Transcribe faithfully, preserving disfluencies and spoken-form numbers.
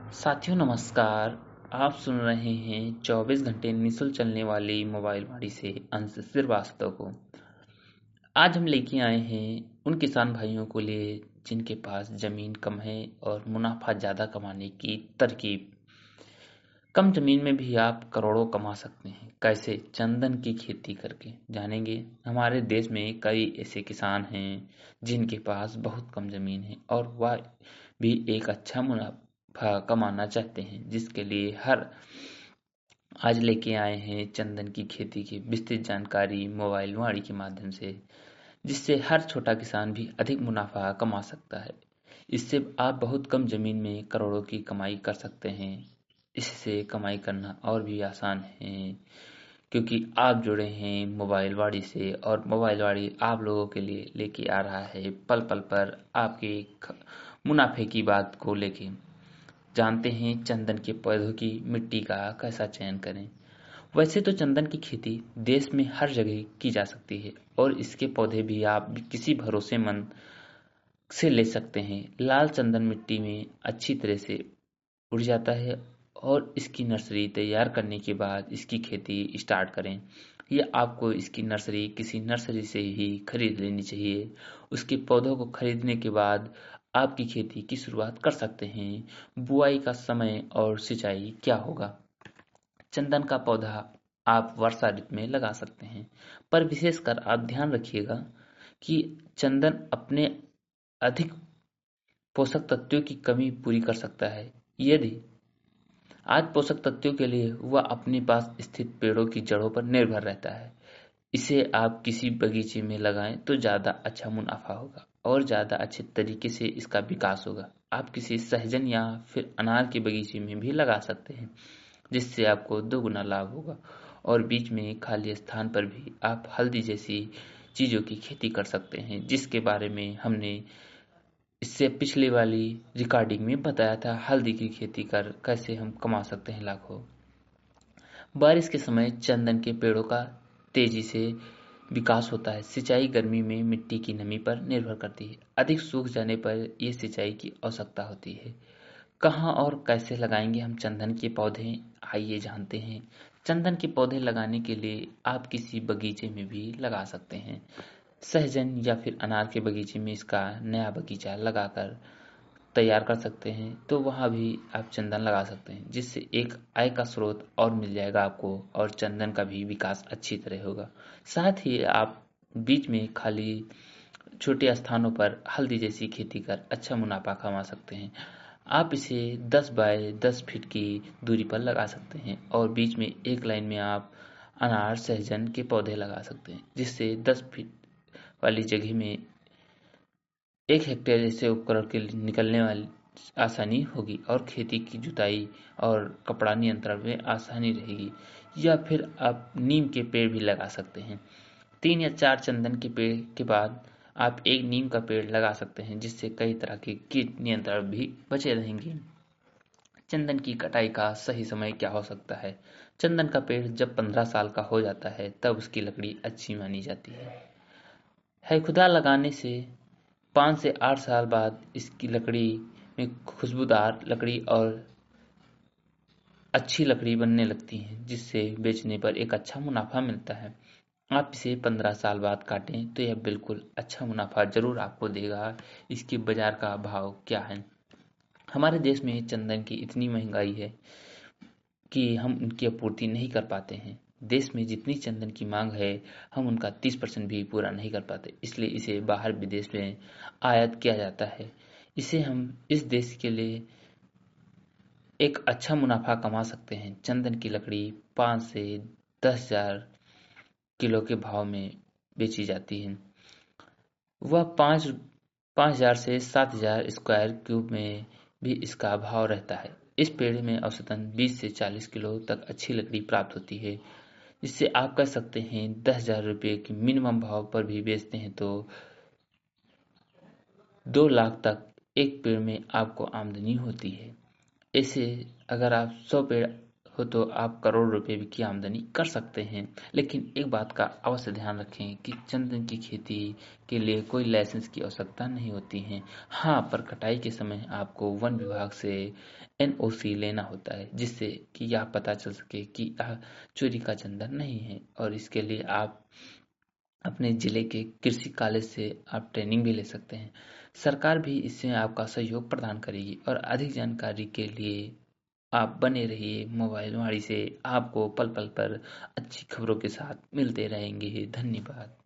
साथियों नमस्कार। आप सुन रहे हैं चौबीस घंटे निःशुल्क चलने वाली मोबाइल वाणी से अंश श्रीवास्तव को। आज हम लेके आए हैं उन किसान भाइयों को लिए जिनके पास जमीन कम है और मुनाफा ज्यादा कमाने की तरकीब। कम जमीन में भी आप करोड़ों कमा सकते हैं। कैसे? चंदन की खेती करके जानेंगे। हमारे देश में कई ऐसे किसान हैं जिनके पास बहुत कम जमीन है और वह भी एक अच्छा मुनाफा कमाना चाहते हैं, जिसके लिए हर आज लेके आए हैं चंदन की खेती की विस्तृत जानकारी मोबाइल वाणी के माध्यम से, जिससे हर छोटा किसान भी अधिक मुनाफा कमा सकता है। इससे आप बहुत कम जमीन में करोड़ों की कमाई कर सकते हैं। इससे कमाई करना और भी आसान है, क्योंकि आप जुड़े हैं मोबाइल वाणी से और मोबाइल वाणी आप लोगों के लिए लेके आ रहा है पल पल पर आपके मुनाफे की बात को लेके। जानते हैं चंदन के पौधों की मिट्टी का कैसा चयन करें। वैसे तो चंदन की खेती देश में हर जगह की जा सकती है और इसके पौधे भी आप किसी भरोसेमंद से ले सकते हैं। लाल चंदन मिट्टी में अच्छी तरह से उड़ जाता है और इसकी नर्सरी तैयार करने के बाद इसकी खेती स्टार्ट करें। या आपको इसकी नर्सरी किसी नर्सरी से ही खरीद लेनी चाहिए। उसके पौधों को खरीदने के बाद आपकी खेती की शुरुआत कर सकते हैं। बुआई का समय और सिंचाई क्या होगा? चंदन का पौधा आप वर्षा ऋतु में लगा सकते हैं, पर विशेषकर आप ध्यान रखिएगा कि चंदन अपने अधिक पोषक तत्वों की कमी पूरी कर सकता है। यदि आज पोषक तत्वों के लिए वह अपने पास स्थित पेड़ों की जड़ों पर निर्भर रहता है। इसे आप किसी बगीचे में लगाएं तो ज्यादा अच्छा मुनाफा होगा और ज्यादा अच्छे तरीके से इसका विकास होगा। आप किसी सहजन या फिर अनार के बगीचे में भी लगा सकते हैं, जिससे आपको दोगुना लाभ होगा। और बीच में खाली स्थान पर भी आप हल्दी जैसी चीजों की खेती कर सकते हैं, जिसके बारे में हमने इससे पिछले वाली रिकॉर्डिंग में बताया था। हल्दी की खेती कर कैसे हम कमा सकते हैं लाखों। बारिश के समय चंदन के पेड़ों का तेजी से विकास होता है। सिंचाई गर्मी में मिट्टी की नमी पर निर्भर करती है। अधिक सूख जाने पर यह सिंचाई की आवश्यकता होती है। कहाँ और कैसे लगाएंगे हम चंदन के पौधे? आइए जानते हैं। चंदन के पौधे लगाने के लिए आप किसी बगीचे में भी लगा सकते हैं। सहजन या फिर अनार के बगीचे में इसका नया बगीचा लगाकर तैयार कर सकते हैं, तो वहाँ भी आप चंदन लगा सकते हैं, जिससे एक आय का स्रोत और मिल जाएगा आपको और चंदन का भी विकास अच्छी तरह होगा। साथ ही आप बीच में खाली छोटे स्थानों पर हल्दी जैसी खेती कर अच्छा मुनाफा कमा सकते हैं। आप इसे दस बाय दस फीट की दूरी पर लगा सकते हैं और बीच में एक लाइन में आप अनार सहजन के पौधे लगा सकते हैं, जिससे दस फीट वाली जगह में एक हेक्टेयर जैसे उपकरण के निकलने वाली आसानी होगी और खेती की जुताई और कपड़ा नियंत्रण में आसानी रहेगी। या फिर आप नीम के पेड़ भी लगा सकते हैं। तीन या चार चंदन के पेड़ के बाद आप एक नीम का पेड़ लगा सकते हैं, जिससे कई तरह के कीट नियंत्रण भी बचे रहेंगे। चंदन की कटाई का सही समय क्या हो सकता है? चंदन का पेड़ जब पंद्रह साल का हो जाता है तब उसकी लकड़ी अच्छी मानी जाती है। है खुदा लगाने से पाँच से आठ साल बाद इसकी लकड़ी में खुशबूदार लकड़ी और अच्छी लकड़ी बनने लगती है, जिससे बेचने पर एक अच्छा मुनाफा मिलता है। आप इसे पंद्रह साल बाद काटें तो यह बिल्कुल अच्छा मुनाफा जरूर आपको देगा। इसके बाजार का भाव क्या है? हमारे देश में चंदन की इतनी महंगाई है कि हम उनकी आपूर्ति नहीं कर पाते हैं। देश में जितनी चंदन की मांग है, हम उनका तीस परसेंट भी पूरा नहीं कर पाते, इसलिए इसे बाहर विदेश में आयात किया जाता है। इसे हम इस देश के लिए एक अच्छा मुनाफा कमा सकते हैं। चंदन की लकड़ी पाँच से दस हजार किलो के भाव में बेची जाती है। वह पाँच पाँच हजार से सात हजार स्क्वायर क्यूब में भी इसका भाव रहता है। इस पेड़ में औसतन बीस से चालीस किलो तक अच्छी लकड़ी प्राप्त होती है, जिससे आप कह सकते हैं दस हजार रुपये की मिनिमम भाव पर भी बेचते हैं तो दो लाख तक एक पेड़ में आपको आमदनी होती है। ऐसे अगर आप सौ पेड़ हो तो आप करोड़ रुपए की आमदनी कर सकते हैं। लेकिन एक बात का अवश्य ध्यान रखें कि चंदन की खेती के लिए कोई लाइसेंस की आवश्यकता नहीं होती है। हाँ, पर कटाई के समय आपको वन विभाग से एन ओ सी लेना होता है, जिससे कि यह पता चल सके कि यह चोरी का चंदन नहीं है। और इसके लिए आप अपने जिले के कृषि कॉलेज से आप ट्रेनिंग भी ले सकते हैं। सरकार भी इसमें आपका सहयोग प्रदान करेगी। और अधिक जानकारी के लिए आप बने रहिए मोबाइल वाणी से। आपको पल पल पर अच्छी खबरों के साथ मिलते रहेंगे। धन्यवाद।